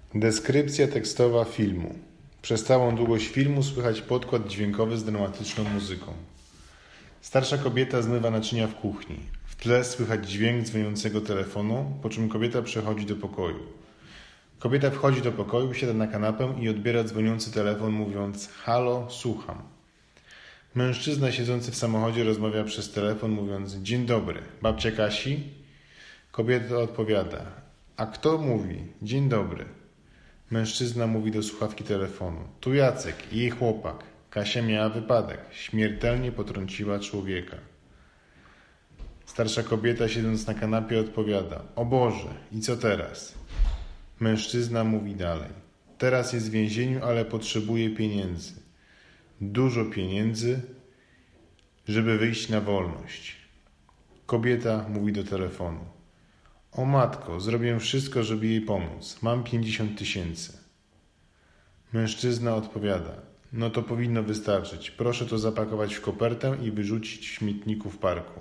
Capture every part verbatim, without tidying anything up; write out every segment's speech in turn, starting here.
Deskrypcja tekstowa filmu. Przez całą długość filmu słychać podkład dźwiękowy z dramatyczną muzyką. Starsza kobieta zmywa naczynia w kuchni. W tle słychać dźwięk dzwoniącego telefonu, po czym kobieta przechodzi do pokoju. Kobieta wchodzi do pokoju, siada na kanapę i odbiera dzwoniący telefon, mówiąc: halo, słucham. Mężczyzna siedzący w samochodzie rozmawia przez telefon, mówiąc: dzień dobry, babcia Kasi? Kobieta odpowiada: a kto mówi? Dzień dobry. Mężczyzna mówi do słuchawki telefonu: tu Jacek i jej chłopak. Kasia miała wypadek. Śmiertelnie potrąciła człowieka. Starsza kobieta siedząc na kanapie odpowiada: o Boże, i co teraz? Mężczyzna mówi dalej: teraz jest w więzieniu, ale potrzebuje pieniędzy. Dużo pieniędzy, żeby wyjść na wolność. Kobieta mówi do telefonu: o matko, zrobię wszystko, żeby jej pomóc. Mam pięćdziesiąt tysięcy. Mężczyzna odpowiada: no to powinno wystarczyć. Proszę to zapakować w kopertę i wyrzucić w śmietniku w parku.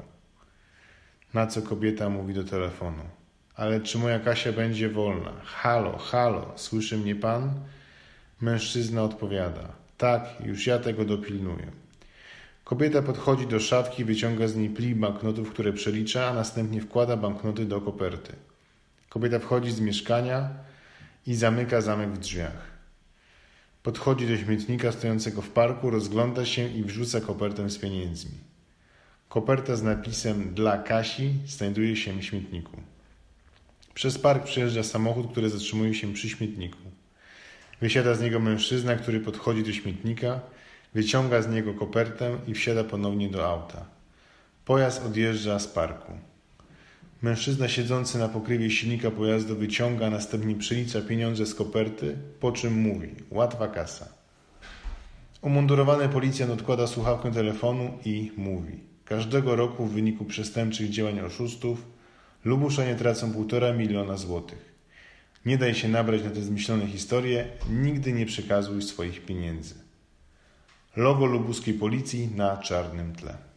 Na co kobieta mówi do telefonu: ale czy moja Kasia będzie wolna? Halo, halo, słyszy mnie pan? Mężczyzna odpowiada: tak, już ja tego dopilnuję. Kobieta podchodzi do szafki, wyciąga z niej plik banknotów, które przelicza, a następnie wkłada banknoty do koperty. Kobieta wchodzi z mieszkania i zamyka zamek w drzwiach. Podchodzi do śmietnika stojącego w parku, rozgląda się i wrzuca kopertę z pieniędzmi. Koperta z napisem dla Kasi znajduje się w śmietniku. Przez park przejeżdża samochód, który zatrzymuje się przy śmietniku. Wysiada z niego mężczyzna, który podchodzi do śmietnika, wyciąga z niego kopertę i wsiada ponownie do auta. Pojazd odjeżdża z parku. Mężczyzna siedzący na pokrywie silnika pojazdu wyciąga, a następnie przelicza pieniądze z koperty, po czym mówi: łatwa kasa. Umundurowany policjant odkłada słuchawkę telefonu i mówi: każdego roku w wyniku przestępczych działań oszustów Lubuszanie tracą półtora miliona złotych. Nie daj się nabrać na te zmyślone historie, nigdy nie przekazuj swoich pieniędzy. Logo lubuskiej policji na czarnym tle.